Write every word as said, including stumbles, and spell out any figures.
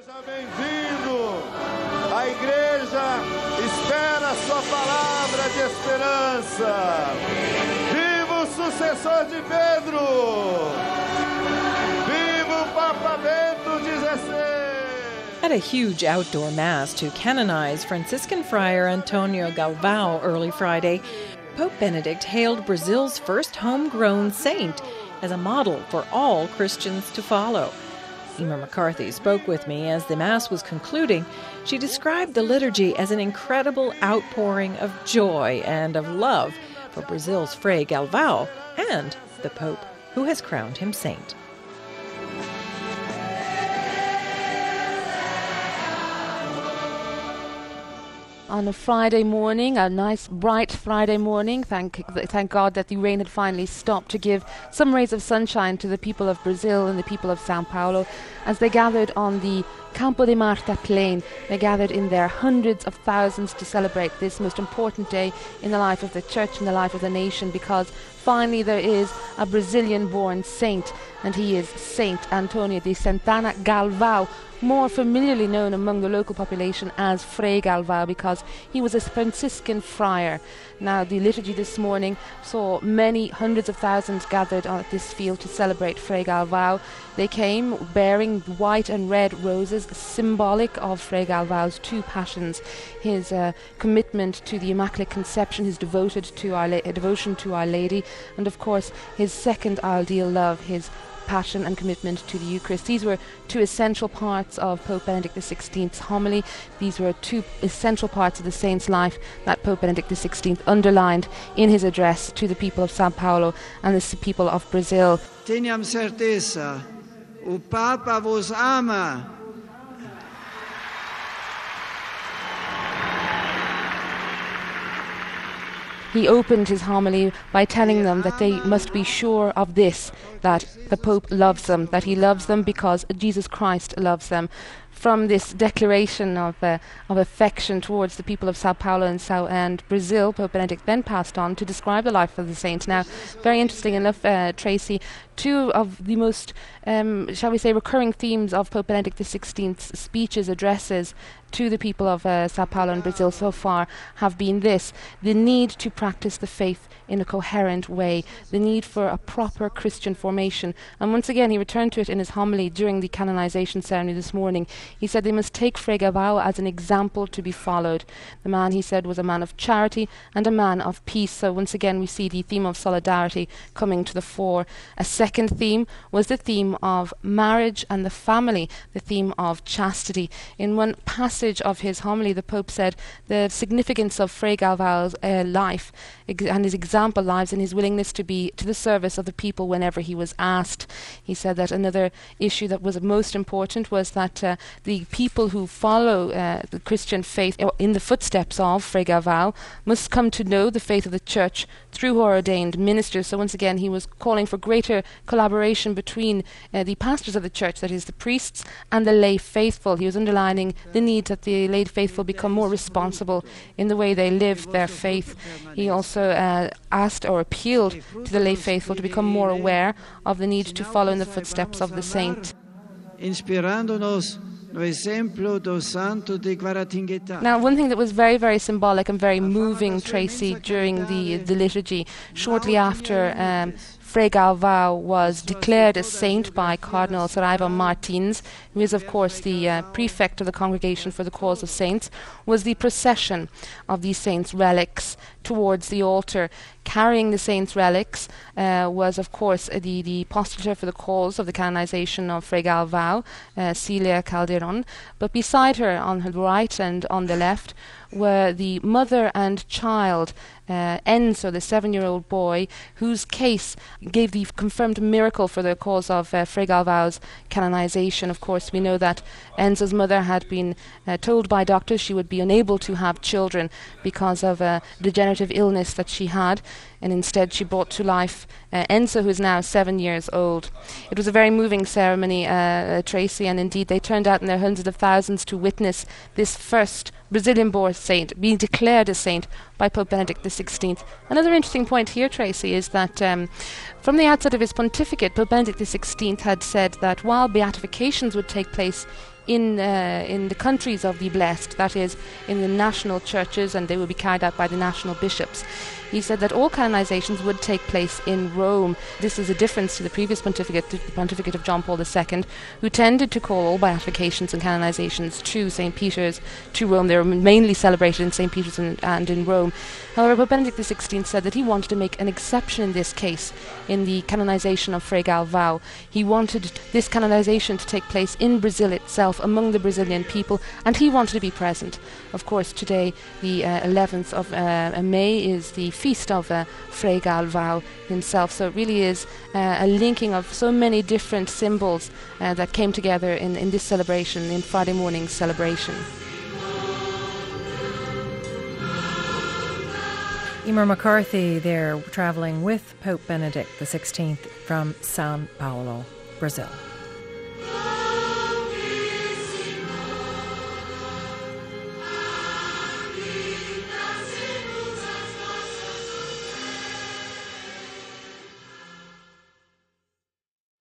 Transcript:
Seja bem-vindo. A igreja espera a sua palavra de esperança. Viva o sucessor de Pedro. Viva o Papa Bento dezesseis. At a huge outdoor mass to canonize Franciscan friar Antonio Galvão early Friday, Pope Benedict hailed Brazil's first homegrown saint as a model for all Christians to follow. Emer McCarthy spoke with me as the Mass was concluding. She described the liturgy as an incredible outpouring of joy and of love for Brazil's Frei Galvão and the Pope, who has crowned him saint. On a Friday morning, a nice bright Friday morning, thank thank God that the rain had finally stopped to give some rays of sunshine to the people of Brazil and the people of Sao Paulo as they gathered on the Campo de Marte plain. They gathered in their hundreds of thousands to celebrate this most important day in the life of the church and the life of the nation, because finally there is a Brazilian-born saint, and he is Saint Antonio de Santana Galvão, more familiarly known among the local population as Frei Galvão, because he was a Franciscan friar. Now, the liturgy this morning saw many hundreds of thousands gathered on this field to celebrate Frei Galvão. They came bearing white and red roses, symbolic of Frei Galvão's two passions: his uh, commitment to the Immaculate Conception, his devoted to our La- devotion to Our Lady, and of course his second ideal love, his passion and commitment to the Eucharist. These were two essential parts of Pope Benedict the sixteenth's homily. These were two essential parts of the saint's life that Pope Benedict the sixteenth underlined in his address to the people of Sao Paulo and the people of Brazil. Tenham certeza, o Papa vos ama. He opened his homily by telling them that they must be sure of this, that the Pope loves them, that he loves them because Jesus Christ loves them. From this declaration of uh, of affection towards the people of Sao Paulo and, Sao and Brazil, Pope Benedict then passed on to describe the life of the saint. Now, very interesting enough, uh, Tracy, two of the most, um, shall we say, recurring themes of Pope Benedict the sixteenth's speeches, addresses to the people of uh, Sao Paulo and Brazil so far have been this: the need to practice the faith in a coherent way, the need for a proper Christian formation. And once again, he returned to it in his homily during the canonization ceremony this morning. He said they must take Frei Galvão as an example to be followed. The man, he said, was a man of charity and a man of peace. So once again, we see the theme of solidarity coming to the fore. A second theme was the theme of marriage and the family, the theme of chastity. In one passage of his homily, the Pope said the significance of Frei Galvão's uh, life ex- and his example lives in his willingness to be to the service of the people whenever he was asked. He said that another issue that was most important was that uh, the people who follow uh, the Christian faith in the footsteps of Frei Galvão must come to know the faith of the Church through her ordained ministers. So once again, he was calling for greater collaboration between uh, the pastors of the Church, that is, the priests, and the lay faithful. He was underlining the need that the lay faithful become more responsible in the way they live their faith. He also uh, asked or appealed to the lay faithful to become more aware of the need to follow in the footsteps of the saint. Inspirando-nos no exemplo do Santo de Guaratinguetá. Now, one thing that was very, very symbolic and very moving, Tracy, during the, the liturgy, shortly after um, Frei Galvão was declared a saint by Cardinal Saraiva Martins, who is, of course, the uh, prefect of the Congregation for the Cause of Saints, was the procession of these saints' relics towards the altar. Carrying the saints' relics uh, was, of course, uh, the, the postulator for the cause of the canonization of Frei Galvão, uh, Celia Calderon. But beside her, on her right and on the left, were the mother and child, uh, Enzo, the seven-year-old boy, whose case gave the confirmed miracle for the cause of uh, Frei Galvão's canonization. Of course, we know that Enzo's mother had been uh, told by doctors she would be unable to have children because of a degenerative illness that she had, and instead she brought to life uh, Enzo, who is now seven years old. It was a very moving ceremony, uh, uh, Tracy, and indeed they turned out in their hundreds of thousands to witness this first Brazilian-born saint being declared a saint by Pope Benedict the sixteenth. Another interesting point here, Tracy, is that um, from the outset of his pontificate, Pope Benedict the sixteenth had said that while beatifications would take place in uh, in the countries of the blessed, that is, in the national churches, and they will be carried out by the national bishops. He said that all canonizations would take place in Rome. This is a difference to the previous pontificate, the pontificate of John Paul the Second, who tended to call all beatifications and canonizations to Saint Peter's, to Rome. They were mainly celebrated in Saint Peter's and, and in Rome. However, Pope Benedict the Sixteenth said that he wanted to make an exception in this case, in the canonization of Fray Galvão. He wanted this canonization to take place in Brazil itself, among the Brazilian people, and he wanted to be present. Of course, today, the uh, eleventh of uh, May, is the feast of uh, Fray Galvão himself. So it really is uh, a linking of so many different symbols uh, that came together in, in this celebration, in Friday morning's celebration. Emer McCarthy there, traveling with Pope Benedict the Sixteenth from São Paulo, Brazil.